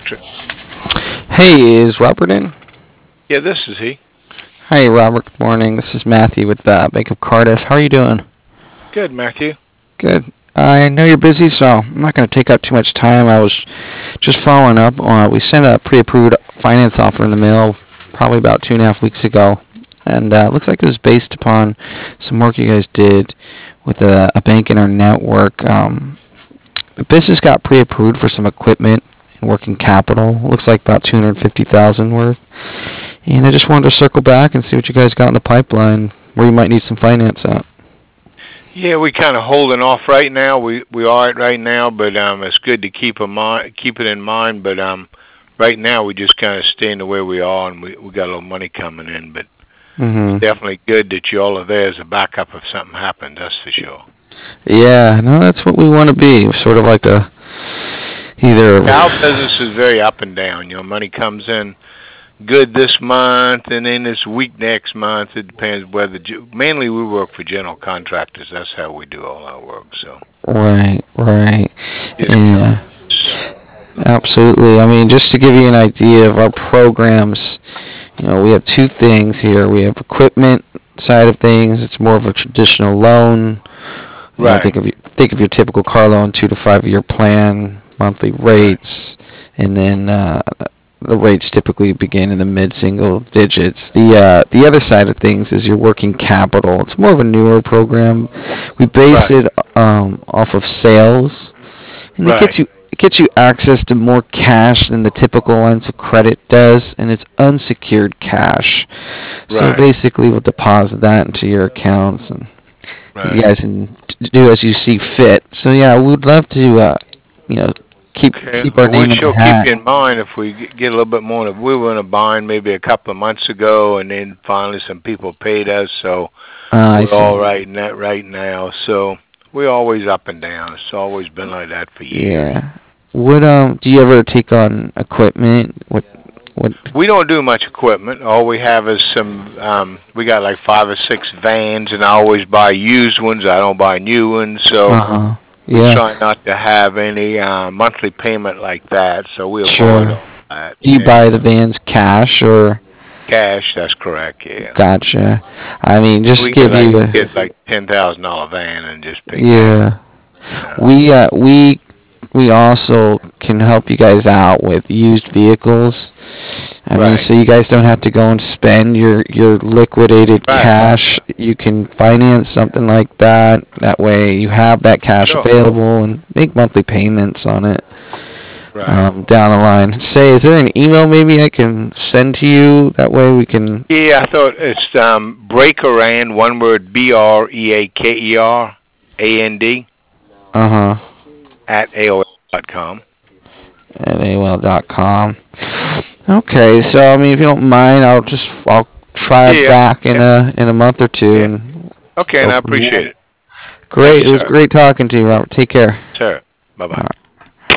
Electric. Hey, is Robert in? Yeah, this is he. Hi, Robert. Good morning. This is Matthew with Bank of Cardiff. How are you doing? Good, Matthew. Good. I know you're busy, so I'm not going to take up too much time. I was just following up. We sent a pre-approved finance offer in the mail probably about 2.5 weeks ago, and it looks like it was based upon some work you guys did with a bank in our network. The business got pre-approved for some equipment and working capital. Looks like about $250,000 worth. And I just wanted to circle back and see what you guys got in the pipeline, where you might need some finance at. Yeah, we kind of holding off right now. We are it right now, but it's good to keep it in mind. But right now we just kind of staying the way we are, and we got a little money coming in. But it's definitely good that you all are there as a backup if something happens. That's for sure. Yeah, no, that's what we want to be. Sort of like a either. Our business is very up and down. Money comes in good this month, and then it's weak next month. It depends whether. Mainly, we work for general contractors. That's how we do all our work. So. Right. Yeah. Absolutely. I mean, just to give you an idea of our programs, we have two things here. We have equipment side of things. It's more of a traditional loan. Right. Think of your typical car loan, 2 to 5 year plan, monthly rates, and then the rates typically begin in the mid-single digits. The other side of things is your working capital. It's more of a newer program. We base it off of sales, and it gets you access to more cash than the typical lines of credit does, and it's unsecured cash. So basically, we'll deposit that into your accounts, and you guys can do as you see fit. So yeah, we would love to keep our name in the hat. Keep in mind if we get a little bit more. We were in a bind maybe a couple of months ago, and then finally some people paid us, so we're all right now. So we're always up and down. It's always been like that for years. Yeah. Do you ever take on equipment? What? We don't do much equipment. All we have is some. We got like 5 or 6 vans, and I always buy used ones. I don't buy new ones, so. We try not to have any monthly payment like that, so we avoid all that. Do you buy the vans cash or? Cash, that's correct. Yeah. Gotcha. I mean, just give you get like $10,000 van and just pay. Yeah. We also can help you guys out with used vehicles. I mean, so you guys don't have to go and spend your liquidated cash. You can finance something like that. That way you have that cash available and make monthly payments on it down the line. Is there an email maybe I can send to you? That way we can... Yeah, I thought it's Breakerand, one word, BREAKERAND. At AOL.com. At AOL.com. Okay, so I mean, if you don't mind, I'll try back in a month or two. And okay, and I appreciate it. Great, it was great talking to you, Robert. Take care. Sure. Bye-bye.